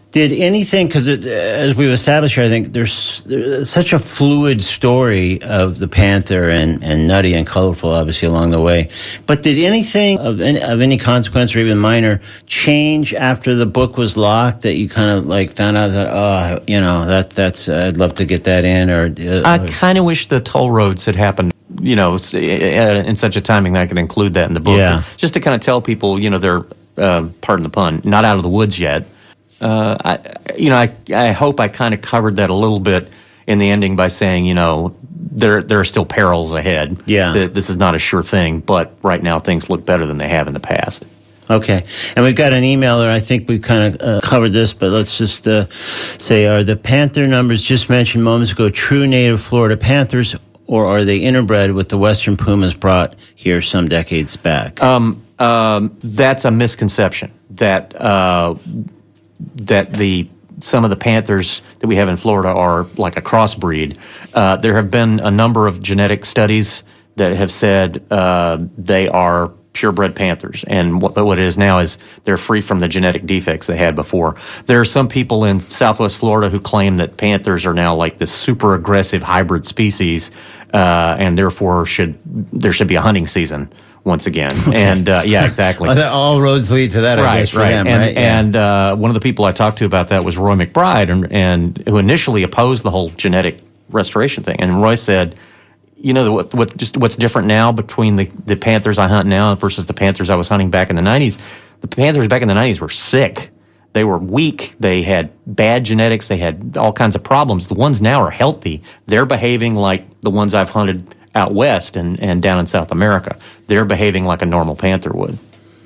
Did anything, because as we've established here, I think there's, there's such a fluid story of the Panther and, and nutty and colorful, obviously, along the way. But did anything of any, of any consequence or even minor change after the book was locked that you kind of like found out that, oh, you know, that that's, uh, I'd love to get that in? Or uh, I kind of wish the toll roads had happened, you know, in such a timing that I could include that in the book. Yeah. Just to kind of tell people, you know, they're, uh, pardon the pun, not out of the woods yet. Uh, I, you know, I, I hope I kind of covered that a little bit in the ending by saying, you know, there there are still perils ahead. Yeah. That this is not a sure thing, but right now things look better than they have in the past. Okay. And we've got an emailer. I think we've kind of uh, covered this, but let's just uh, say, are the Panther numbers just mentioned moments ago true native Florida Panthers, or are they interbred with the Western Pumas brought here some decades back? Um, um, that's a misconception. That... Uh, that the some of the Panthers that we have in Florida are like a crossbreed. Uh, there have been a number of genetic studies that have said uh, they are purebred Panthers, and what, what it is now is they're free from the genetic defects they had before. There are some people in Southwest Florida who claim that Panthers are now like this super aggressive hybrid species, uh, and therefore should there should be a hunting season once again. And uh, yeah, exactly. All roads lead to that, I right, guess, for right. them, and, right? Yeah. And uh, one of the people I talked to about that was Roy McBride, and, and who initially opposed the whole genetic restoration thing. And Roy said, you know, what, what just what's different now between the, the Panthers I hunt now versus the Panthers I was hunting back in the nineties? The Panthers back in the nineties were sick. They were weak. They had bad genetics. They had all kinds of problems. The ones now are healthy. They're behaving like the ones I've hunted out west and, and down in South America. They're behaving like a normal panther would.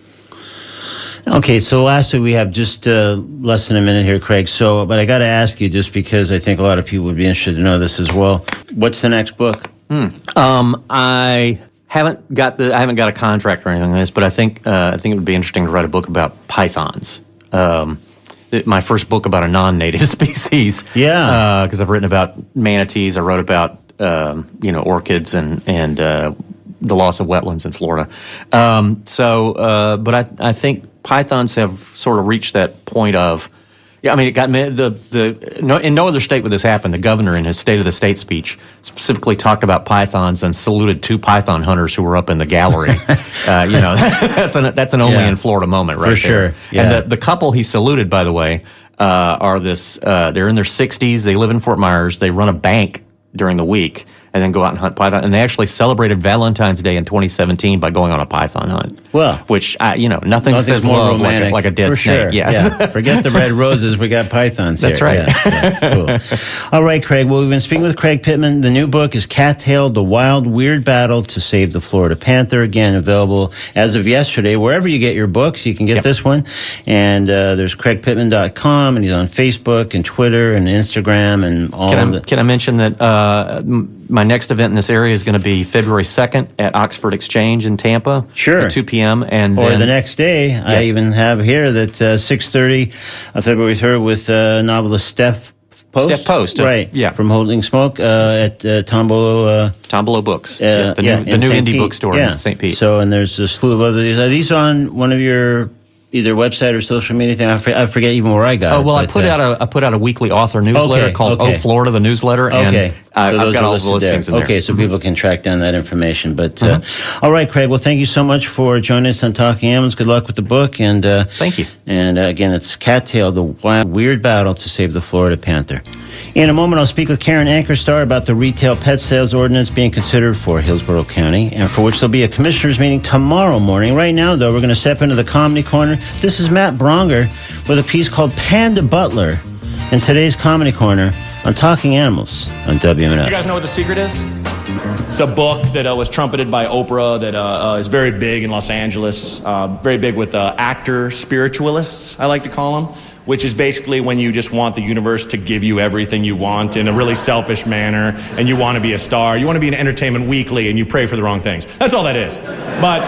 Okay, so lastly, we have just uh, less than a minute here, Craig. So, but I got to ask you, just because I think a lot of people would be interested to know this as well. What's the next book? Hmm. Um, I haven't got the I haven't got a contract or anything like this, but I think uh, I think it would be interesting to write a book about pythons. Um, my first book about a non-native species. Yeah, because uh, I've written about manatees. I wrote about um, you know orchids and and uh, the loss of wetlands in Florida. Um, so, uh, but I I think pythons have sort of reached that point of. Yeah, I mean, it got me, the the no, in no other state would this happen. The governor, in his State of the State speech, specifically talked about pythons and saluted two python hunters who were up in the gallery. uh, you know, that's an that's an only yeah. in Florida moment, right? For there. sure. Yeah. And the the couple he saluted, by the way, uh, are this. Uh, they're in their sixties. They live in Fort Myers. They run a bank during the week and then go out and hunt python. And they actually celebrated Valentine's Day in twenty seventeen by going on a python hunt. Well, which I, you know, nothing Nothing's says more love like romantic. a, like a dead For snake. Sure. Yeah. yeah. Forget the red roses. We got pythons here. That's right. Yeah, yeah, cool. All right, Craig. Well, we've been speaking with Craig Pittman. The new book is Cattail, The Wild, Weird Battle to Save the Florida Panther. Again, available as of yesterday. Wherever you get your books, you can get yep. this one. And uh, there's craig pittman dot com, and he's on Facebook and Twitter and Instagram and all can of I, the... Can I mention that uh, m- my next event in this area is going to be February second at Oxford Exchange in Tampa. Sure. At two p.m. And Or then, the next day, yes. I even have here that uh, six thirty, uh, February third, with uh, novelist Steph Post. Steph Post. Uh, right. Yeah. From Holding Smoke uh, at uh, Tombolo. Uh, Tombolo Books. Uh, yeah, the yeah, new, the new Saint indie Pete. bookstore yeah. in Saint Pete. So, and there's a slew of others. Are these on one of your either website or social media thing? I forget, I forget even where I got oh, it. well, I but, put uh, out a I put out a weekly author newsletter okay, called okay. Oh Florida, the newsletter. And okay. I, so I've those got are all the listed listings there. in there. Okay, so people can track down that information. But Mm-hmm. uh, all right, Craig. Well, thank you so much for joining us on Talking Animals. Good luck with the book. And uh, thank you. And uh, again, it's Cattail, the wild, weird battle to save the Florida Panther. In a moment, I'll speak with Karen Ankerstar about the retail pet sales ordinance being considered for Hillsborough County, and for which there'll be a commissioners meeting tomorrow morning. Right now, though, we're going to step into the comedy corner. This is Matt Bronger with a piece called Panda Butler in today's Comedy Corner on Talking Animals on W M N F. Do you guys know what The Secret is? It's a book that uh, was trumpeted by Oprah that uh, uh, is very big in Los Angeles, uh, very big with uh, actor spiritualists, I like to call them, which is basically when you just want the universe to give you everything you want in a really selfish manner, and you want to be a star. You want to be in Entertainment Weekly, and you pray for the wrong things. That's all that is. But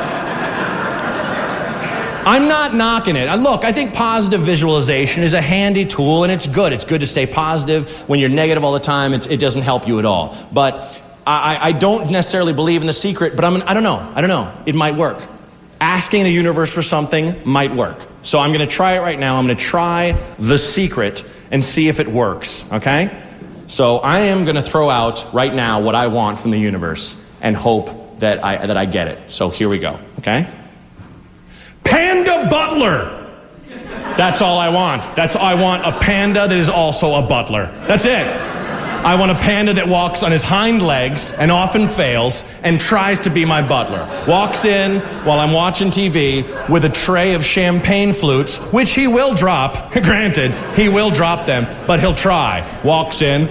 I'm not knocking it. Look, I think positive visualization is a handy tool, and it's good. It's good to stay positive. When you're negative all the time, it's, it doesn't help you at all. But I, I don't necessarily believe in The Secret, but I'm, I don't know. I don't know. It might work. Asking the universe for something might work. So I'm going to try it right now. I'm going to try the secret and see if it works, okay? So I am going to throw out right now what I want from the universe and hope that I that I get it. So here we go, okay? Panda butler. That's all I want. That's I want a panda that is also a butler. That's it. I want a panda that walks on his hind legs and often fails and tries to be my butler. Walks in while I'm watching T V with a tray of champagne flutes, which he will drop. Granted, he will drop them, but he'll try. Walks in.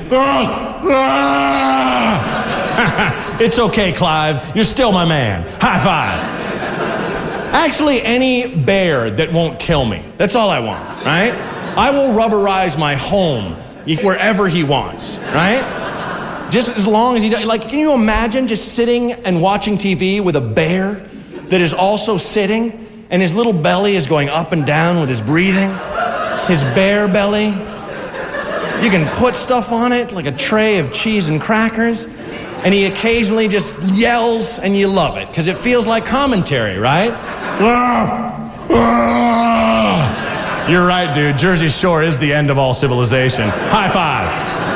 It's okay, Clive. You're still my man. High five. Actually, any bear that won't kill me. That's all I want, right? I will rubberize my home wherever he wants, right? Just as long as he does. Like, can you imagine just sitting and watching T V with a bear that is also sitting and his little belly is going up and down with his breathing? His bear belly. You can put stuff on it like a tray of cheese and crackers, and he occasionally just yells and you love it because it feels like commentary, right? You're right, dude. Jersey Shore is the end of all civilization. High five.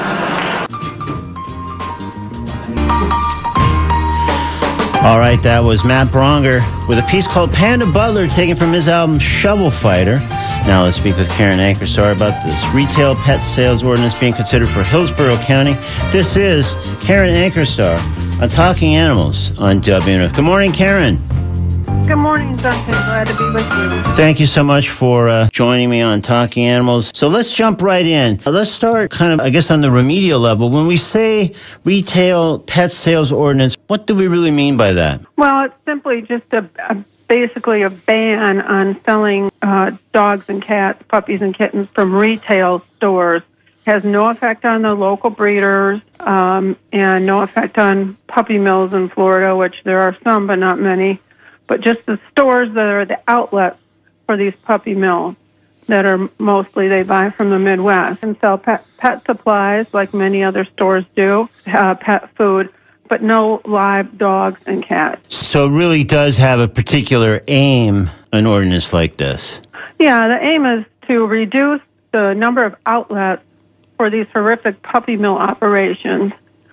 All right, that was Matt Bronger with a piece called Panda Butler, taken from his album Shovel Fighter. Now let's speak with Karen Ankerstar about this retail pet sales ordinance being considered for Hillsborough County. This is Karen Ankerstar on Talking Animals on W N F. Good morning, Karen. Good morning, Duncan. Glad to be with you. Thank you so much for uh, joining me on Talking Animals. So let's jump right in. Let's start kind of, I guess, on the remedial level. When we say retail pet sales ordinance, what do we really mean by that? Well, it's simply just a, a basically a ban on selling uh, dogs and cats, puppies and kittens from retail stores. Has no effect on the local breeders um, and no effect on puppy mills in Florida, which there are some but not many. But just the stores that are the outlets for these puppy mills that are mostly they buy from the Midwest and sell pet, pet supplies like many other stores do, uh, pet food, but no live dogs and cats. So it really does have a particular aim, an ordinance like this. Yeah, the aim is to reduce the number of outlets for these horrific puppy mill operations.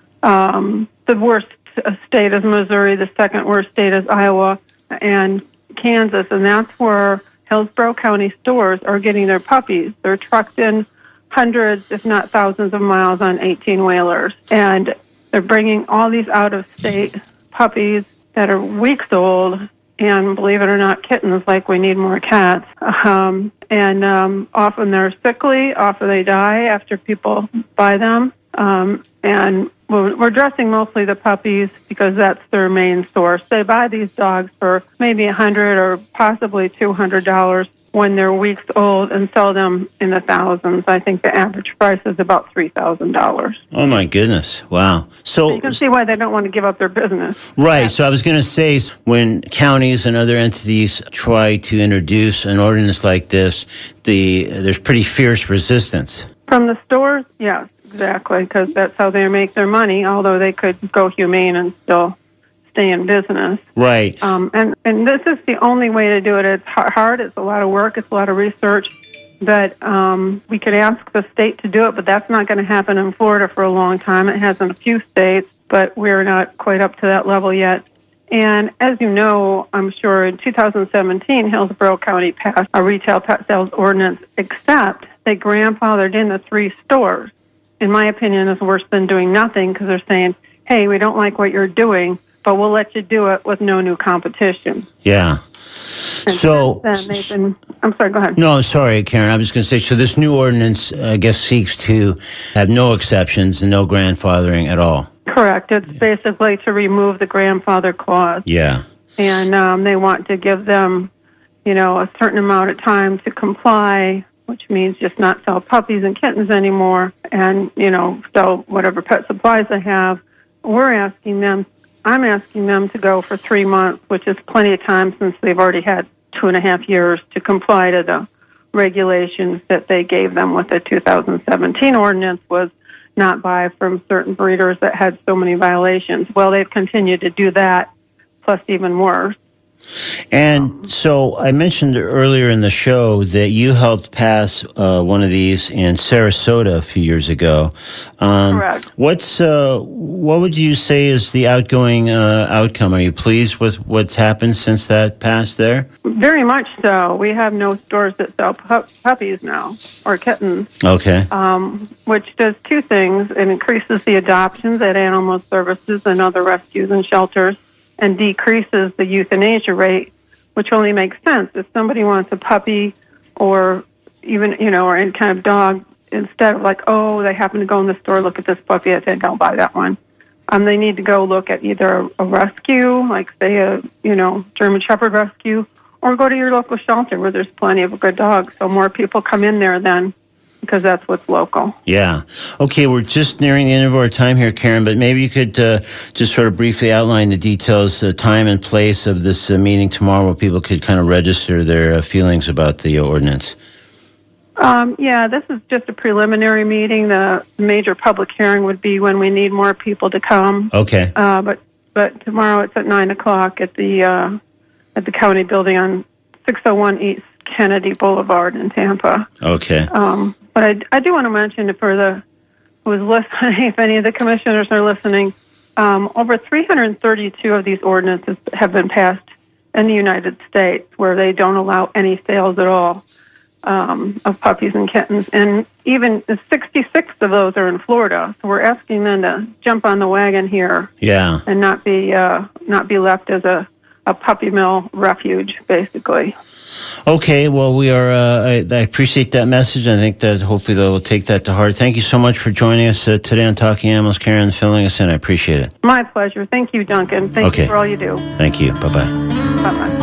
Um, the worst state is Missouri, the second worst state is Iowa, and Kansas, and that's where Hillsborough County stores are getting their puppies. They're trucked in hundreds, if not thousands of miles on eighteen-wheelers, and they're bringing all these out-of-state puppies that are weeks old, and believe it or not, kittens, like we need more cats. Um, and um, often they're sickly, often they die after people buy them, um, and We're, we're dressing mostly the puppies because that's their main source. They buy these dogs for maybe one hundred dollars or possibly two hundred dollars when they're weeks old and sell them in the thousands. I think the average price is about three thousand dollars. Oh, my goodness. Wow. So you can see why they don't want to give up their business. Right. So I was going to say, when counties and other entities try to introduce an ordinance like this, the there's pretty fierce resistance. From the stores, yes. Exactly, because that's how they make their money, although they could go humane and still stay in business. Right. Um, and, and this is the only way to do it. It's hard. It's a lot of work. It's a lot of research. But um, we could ask the state to do it, but that's not going to happen in Florida for a long time. It has in a few states, but we're not quite up to that level yet. And as you know, I'm sure in two thousand seventeen, Hillsborough County passed a retail pet sales ordinance, except they grandfathered in the three stores. In my opinion, is worse than doing nothing because they're saying, hey, we don't like what you're doing, but we'll let you do it with no new competition. Yeah. And so, then they've been, I'm sorry, go ahead. No, sorry, Karen. I was going to say, so this new ordinance, I guess, seeks to have no exceptions and no grandfathering at all. Correct. It's basically to remove the grandfather clause. Yeah. And um, they want to give them, you know, a certain amount of time to comply, which means just not sell puppies and kittens anymore and, you know, sell whatever pet supplies they have. We're asking them, I'm asking them to go for three months, which is plenty of time since they've already had two and a half years to comply to the regulations that they gave them with the two thousand seventeen ordinance was not buy from certain breeders that had so many violations. Well, they've continued to do that, plus even worse. And so I mentioned earlier in the show that you helped pass uh, one of these in Sarasota a few years ago. Um, Correct. What's uh, what would you say is the outgoing uh, outcome? Are you pleased with what's happened since that passed there? Very much so. We have no stores that sell pu- puppies now or kittens, Okay. um, which does two things. It increases the adoptions at animal services and other rescues and shelters, and decreases the euthanasia rate, which only makes sense. If somebody wants a puppy or even, you know, or any kind of dog, instead of like, oh, they happen to go in the store, look at this puppy, I think I'll buy that one. Um, they need to go look at either a, a rescue, like say a, you know, German Shepherd rescue, or go to your local shelter where there's plenty of good dogs. So more people come in there then, because that's what's local. Yeah. Okay, we're just nearing the end of our time here, Karen, but maybe you could uh, just sort of briefly outline the details, the time and place of this uh, meeting tomorrow where people could kind of register their uh, feelings about the ordinance. Um, yeah, this is just a preliminary meeting. The major public hearing would be when we need more people to come. Okay. Uh, but but tomorrow it's at nine o'clock at the uh, at the county building on six oh one East Kennedy Boulevard in Tampa. Okay. Um, but I, I do want to mention for the who's listening, if any of the commissioners are listening, um, over three hundred thirty-two of these ordinances have been passed in the United States where they don't allow any sales at all um, of puppies and kittens. And even sixty-six of those are in Florida. So we're asking them to jump on the wagon here Yeah. and not be uh, not be left as a, a puppy mill refuge, basically. Okay, well, we are. Uh, I, I appreciate that message. I think that hopefully they'll take that to heart. Thank you so much for joining us uh, today on Talking Animals, Karen, and filling us in. I appreciate it. My pleasure. Thank you, Duncan. Thank Okay. you for all you do. Thank you. Bye-bye. Bye-bye.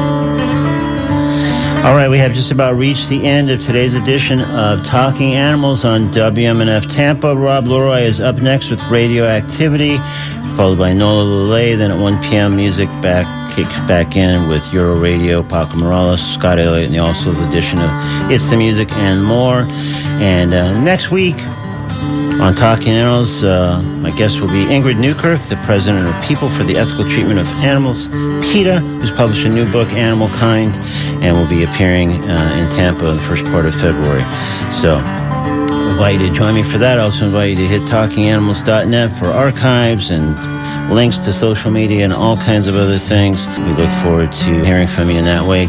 All right, we have just about reached the end of today's edition of Talking Animals on W M N F Tampa. Rob Leroy is up next with Radioactivity, followed by Nola Lele. Then at one p.m., music back kicks back in with Euro Radio, Paco Morales, Scott Elliott, and the also edition of It's the Music and more. And uh, next week on Talking Animals, uh, my guest will be Ingrid Newkirk, the president of People for the Ethical Treatment of Animals, PETA, who's published a new book, Animal Kind, and will be appearing uh, in Tampa in the first part of February. So I invite you to join me for that. I also invite you to hit talking animals dot net for archives and links to social media and all kinds of other things. We look forward to hearing from you in that way.